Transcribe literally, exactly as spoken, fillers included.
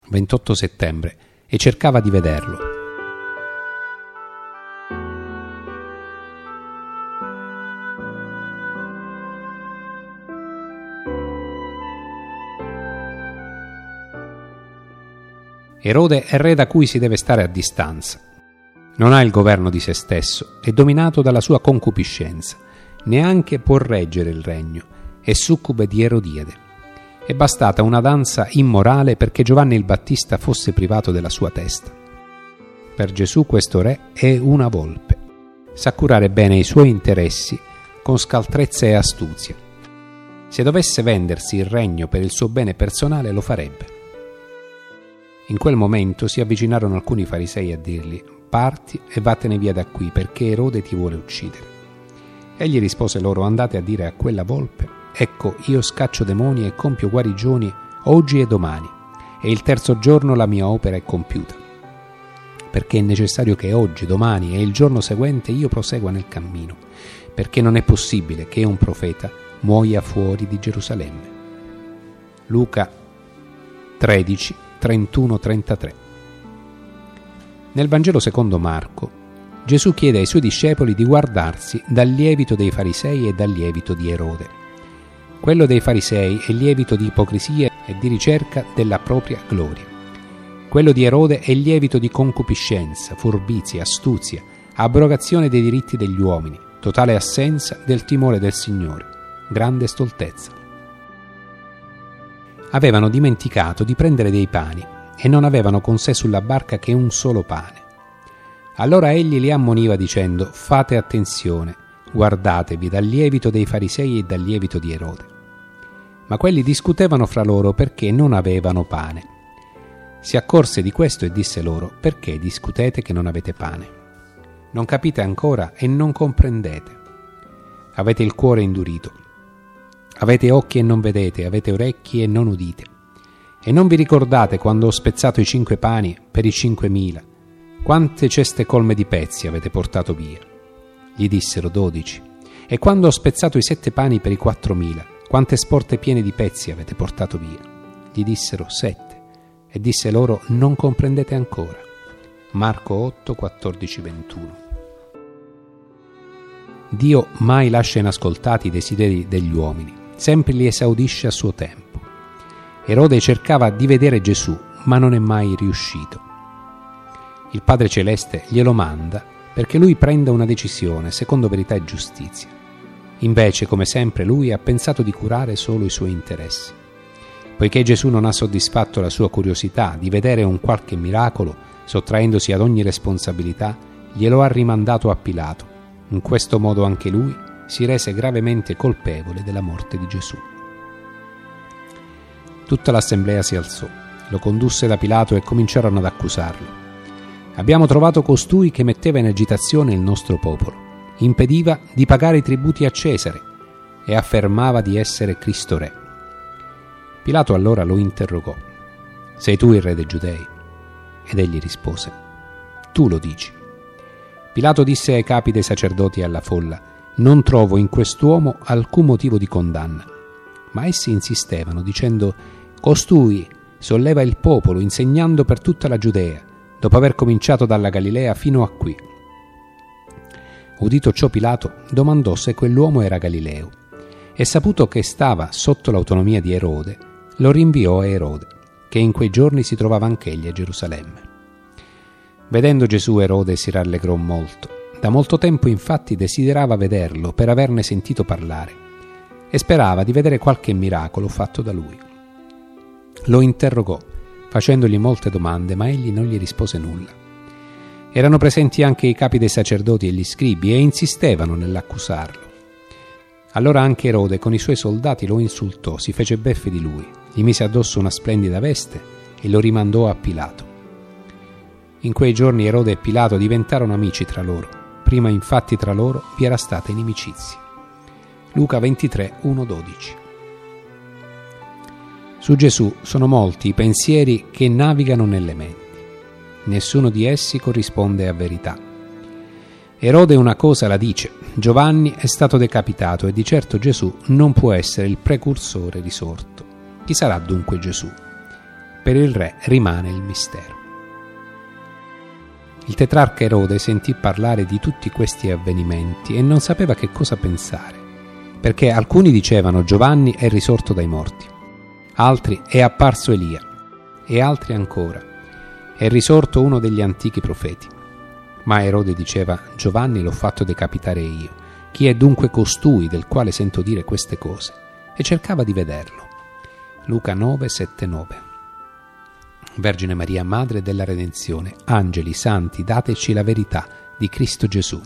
ventotto settembre, e cercava di vederlo. Erode è re da cui si deve stare a distanza. Non ha il governo di se stesso, è dominato dalla sua concupiscenza, neanche può reggere il regno, è succube di Erodiade. È bastata una danza immorale perché Giovanni il Battista fosse privato della sua testa. Per Gesù questo re è una volpe. Sa curare bene i suoi interessi con scaltrezza e astuzia. Se dovesse vendersi il regno per il suo bene personale lo farebbe. In quel momento si avvicinarono alcuni farisei a dirgli: «Parti e vattene via da qui, perché Erode ti vuole uccidere». Egli rispose loro: «Andate a dire a quella volpe: ecco, io scaccio demoni e compio guarigioni oggi e domani, e il terzo giorno la mia opera è compiuta. Perché è necessario che oggi, domani e il giorno seguente io prosegua nel cammino, perché non è possibile che un profeta muoia fuori di Gerusalemme». Luca tredici, trentuno trentatré. Nel Vangelo secondo Marco, Gesù chiede ai suoi discepoli di guardarsi dal lievito dei farisei e dal lievito di Erode. Quello dei farisei è lievito di ipocrisia e di ricerca della propria gloria. Quello di Erode è lievito di concupiscenza, furbizia, astuzia, abrogazione dei diritti degli uomini, totale assenza del timore del Signore, grande stoltezza. Avevano dimenticato di prendere dei pani e non avevano con sé sulla barca che un solo pane. Allora egli li ammoniva dicendo: «Fate attenzione, guardatevi dal lievito dei farisei e dal lievito di Erode». Ma quelli discutevano fra loro perché non avevano pane. Si accorse di questo e disse loro: «Perché discutete che non avete pane? Non capite ancora e non comprendete? Avete il cuore indurito. Avete occhi e non vedete, avete orecchi e non udite. E non vi ricordate quando ho spezzato i cinque pani per i cinquemila? Quante ceste colme di pezzi avete portato via?» Gli dissero: «Dodici». «E quando ho spezzato i sette pani per i quattromila, quante sporte piene di pezzi avete portato via?» Gli dissero: «Sette». E disse loro: «Non comprendete ancora?» Marco otto, quattordici ventuno. Dio mai lascia inascoltati i desideri degli uomini, sempre li esaudisce a suo tempo. Erode cercava di vedere Gesù, ma non è mai riuscito. Il Padre Celeste glielo manda perché lui prenda una decisione secondo verità e giustizia. Invece, come sempre, lui ha pensato di curare solo i suoi interessi. Poiché Gesù non ha soddisfatto la sua curiosità di vedere un qualche miracolo, sottraendosi ad ogni responsabilità, glielo ha rimandato a Pilato. In questo modo anche lui si rese gravemente colpevole della morte di Gesù. Tutta l'assemblea si alzò, lo condusse da Pilato e cominciarono ad accusarlo. «Abbiamo trovato costui che metteva in agitazione il nostro popolo, impediva di pagare i tributi a Cesare e affermava di essere Cristo Re». Pilato allora lo interrogò: «Sei tu il re dei Giudei?» Ed egli rispose: «Tu lo dici». Pilato disse ai capi dei sacerdoti e alla folla: «Non trovo in quest'uomo alcun motivo di condanna». Ma essi insistevano, dicendo: «Costui solleva il popolo, insegnando per tutta la Giudea, dopo aver cominciato dalla Galilea fino a qui». Udito ciò, Pilato domandò se quell'uomo era Galileo, e saputo che stava sotto l'autonomia di Erode, lo rinviò a Erode, che in quei giorni si trovava anch'egli a Gerusalemme. Vedendo Gesù, Erode si rallegrò molto. Da molto tempo infatti desiderava vederlo per averne sentito parlare, e sperava di vedere qualche miracolo fatto da lui. Lo interrogò, facendogli molte domande, ma egli non gli rispose nulla. Erano presenti anche i capi dei sacerdoti e gli scribi, e insistevano nell'accusarlo. Allora anche Erode con i suoi soldati lo insultò, si fece beffe di lui, gli mise addosso una splendida veste e lo rimandò a Pilato. In quei giorni Erode e Pilato diventarono amici tra loro. Prima infatti tra loro vi era stata inimicizia. Luca ventitré, uno dodici. Su Gesù sono molti i pensieri che navigano nelle menti. Nessuno di essi corrisponde a verità. Erode una cosa la dice: Giovanni è stato decapitato e di certo Gesù non può essere il precursore risorto. Chi sarà dunque Gesù? Per il re rimane il mistero. Il tetrarca Erode sentì parlare di tutti questi avvenimenti e non sapeva che cosa pensare, perché alcuni dicevano Giovanni è risorto dai morti, altri è apparso Elia, e altri ancora è risorto uno degli antichi profeti. Ma Erode diceva Giovanni l'ho fatto decapitare io, chi è dunque costui del quale sento dire queste cose? E cercava di vederlo. Luca nove, sette, nove. Vergine Maria, Madre della Redenzione, angeli, santi, dateci la verità di Cristo Gesù.